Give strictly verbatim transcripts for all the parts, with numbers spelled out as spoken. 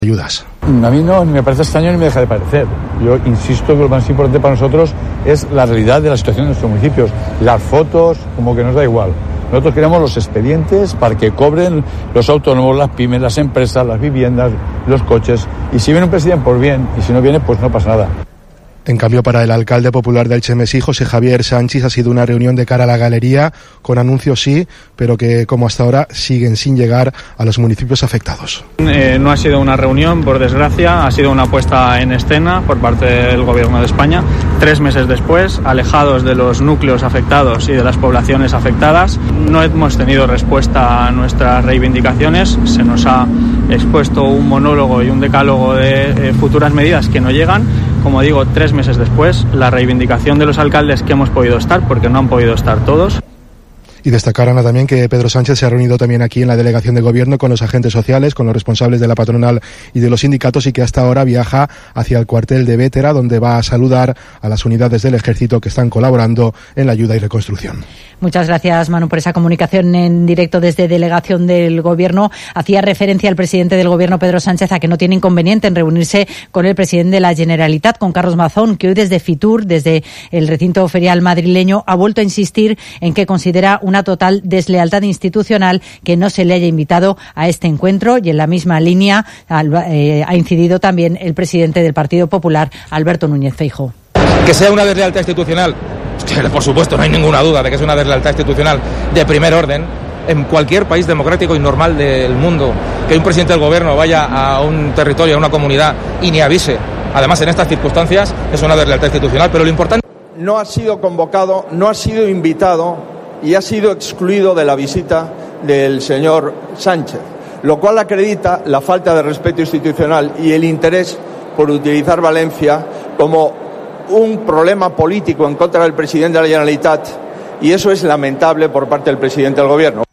ayudas. A mí no, ni me parece extraño ni me deja de parecer. Yo insisto que lo más importante para nosotros es la realidad de la situación de nuestros municipios. Las fotos, como que nos da igual. Nosotros queremos los expedientes para que cobren los autónomos, las pymes, las empresas, las viviendas, los coches. Y si viene un presidente, pues bien. Y si no viene, pues no pasa nada. En cambio, para el alcalde popular de Alchemesí, José Javier Sánchez, ha sido una reunión de cara a la galería, con anuncios sí, pero que, como hasta ahora, siguen sin llegar a los municipios afectados. Eh, no ha sido una reunión, por desgracia, ha sido una puesta en escena por parte del Gobierno de España. Tres meses después, alejados de los núcleos afectados y de las poblaciones afectadas, no hemos tenido respuesta a nuestras reivindicaciones. Se nos ha expuesto un monólogo y un decálogo de eh, futuras medidas que no llegan. Como digo, tres meses después, la reivindicación de los alcaldes que hemos podido estar, porque no han podido estar todos. Y destacar, Ana, también que Pedro Sánchez se ha reunido también aquí en la delegación de gobierno con los agentes sociales, con los responsables de la patronal y de los sindicatos, y que hasta ahora viaja hacia el cuartel de Bétera, donde va a saludar a las unidades del ejército que están colaborando en la ayuda y reconstrucción. Muchas gracias, Manu, por esa comunicación en directo desde delegación del gobierno. Hacía referencia el presidente del gobierno, Pedro Sánchez, a que no tiene inconveniente en reunirse con el presidente de la Generalitat, con Carlos Mazón, que hoy desde Fitur, desde el recinto ferial madrileño, ha vuelto a insistir en que considera un una total deslealtad institucional que no se le haya invitado a este encuentro, y en la misma línea eh, ha incidido también el presidente del Partido Popular, Alberto Núñez Feijóo. Que sea una deslealtad institucional, por supuesto, no hay ninguna duda de que es una deslealtad institucional de primer orden. En cualquier país democrático y normal del mundo, que un presidente del gobierno vaya a un territorio, a una comunidad y ni avise, además en estas circunstancias, es una deslealtad institucional. Pero lo importante... No ha sido convocado, no ha sido invitado y ha sido excluido de la visita del señor Sánchez, lo cual acredita la falta de respeto institucional y el interés por utilizar Valencia como un problema político en contra del presidente de la Generalitat, y eso es lamentable por parte del presidente del gobierno.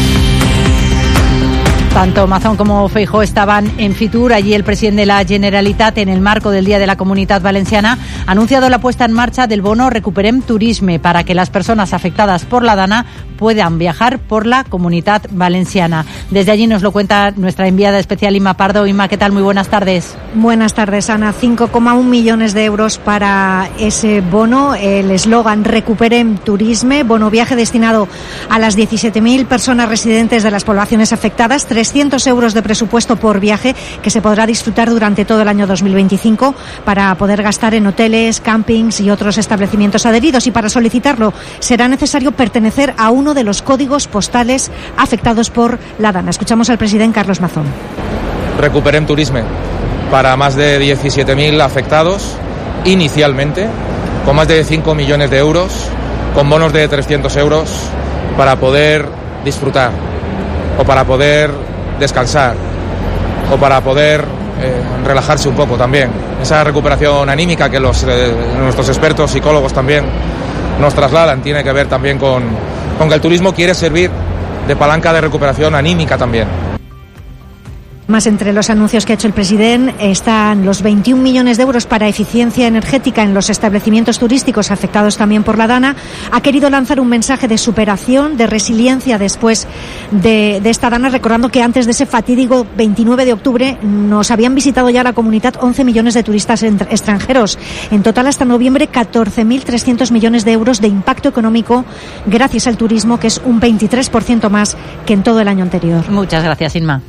Tanto Mazón como Feijóo estaban en Fitur. Allí el presidente de la Generalitat, en el marco del Día de la Comunidad Valenciana, ha anunciado la puesta en marcha del bono Recuperem Turisme para que las personas afectadas por la Dana puedan viajar por la Comunidad Valenciana. Desde allí nos lo cuenta nuestra enviada especial Inma Pardo. Inma, ¿qué tal? Muy buenas tardes. Buenas tardes, Ana. cinco coma uno millones de euros para ese bono. El eslogan Recuperem Turisme, bono viaje destinado a las diecisiete mil personas residentes de las poblaciones afectadas. trescientos euros de presupuesto por viaje que se podrá disfrutar durante todo el año dos mil veinticinco para poder gastar en hoteles, campings y otros establecimientos adheridos. Y para solicitarlo será necesario pertenecer a uno de los códigos postales afectados por la Dana. Escuchamos al presidente Carlos Mazón. Recuperem Turisme para más de diecisiete mil afectados inicialmente, con más de cinco millones de euros, con bonos de trescientos euros para poder disfrutar o para poder descansar o para poder eh, relajarse un poco también. Esa recuperación anímica que los, eh, nuestros expertos psicólogos también nos trasladan tiene que ver también con, con que el turismo quiere servir de palanca de recuperación anímica también. Más entre los anuncios que ha hecho el presidente están los veintiún millones de euros para eficiencia energética en los establecimientos turísticos afectados también por la Dana. Ha querido lanzar un mensaje de superación, de resiliencia después de, de esta Dana, recordando que antes de ese fatídico veintinueve de octubre nos habían visitado ya la comunidad once millones de turistas extranjeros. En total, hasta noviembre, catorce mil trescientos millones de euros de impacto económico gracias al turismo, que es un veintitrés por ciento más que en todo el año anterior. Muchas gracias, Inma.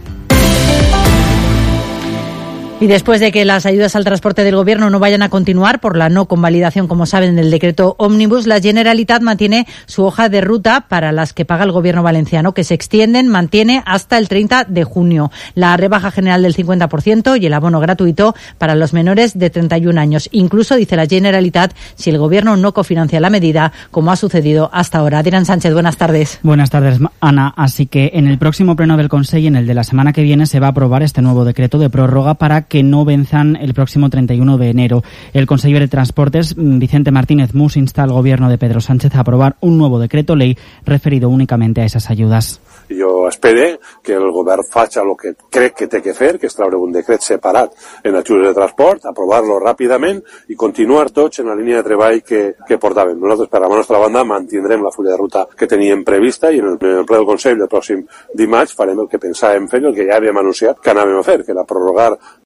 Y después de que las ayudas al transporte del Gobierno no vayan a continuar por la no convalidación, como saben, del decreto Ómnibus, la Generalitat mantiene su hoja de ruta para las que paga el Gobierno valenciano, que se extienden, mantiene hasta el treinta de junio. La rebaja general del cincuenta por ciento y el abono gratuito para los menores de treinta y un años. Incluso, dice la Generalitat, si el Gobierno no cofinancia la medida, como ha sucedido hasta ahora. Dirán Sánchez, buenas tardes. Buenas tardes, Ana. Así que en el próximo pleno del Consejo, en el de la semana que viene, se va a aprobar este nuevo decreto de prórroga para que no venzan el próximo treinta y uno de enero. El consejero de Transportes, Vicente Martínez Mus, insta al gobierno de Pedro Sánchez a aprobar un nuevo decreto ley referido únicamente a esas ayudas. I jo espere que el govern faci el que crec que té que fer, que és treure un decret separat en ajudes de transport, aprovar-lo ràpidament i continuar tots en la línia de treball que, que portàvem. Nosaltres, per la nostra banda, mantindrem la fulla de ruta que teníem prevista i en el, en el ple del Consell del pròxim dimarts farem el que pensàvem fer i el que ja havíem anunciat que anàvem a fer, que era prorrogar